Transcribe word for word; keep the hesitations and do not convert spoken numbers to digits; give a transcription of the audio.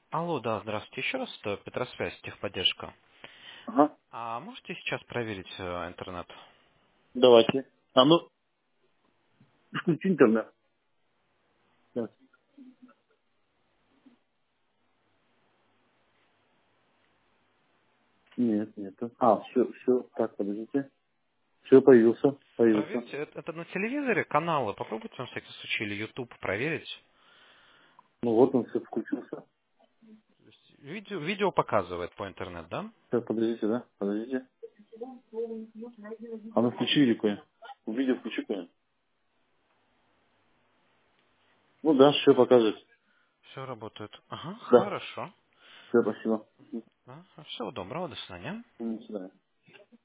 Алло, да, здравствуйте. Еще раз, это Петросвязь, техподдержка. Ага. А можете сейчас проверить э, интернет? Давайте. А ну, включи интернет. Сейчас. Нет, нет. А, все, все. Так, подождите. Все, появился. Появился. Проверьте, это, это на телевизоре каналы. Попробуйте на всякий случай или YouTube проверить. Ну вот он все включился. То есть Видео, видео показывает по интернету, да? Сейчас, подождите, да? Подождите. А ну включи видео. Видео включи какое. Ну да, все показывает. Все работает. Ага, Да. хорошо. Все, спасибо. Да, всего доброго, до свидания. До свидания.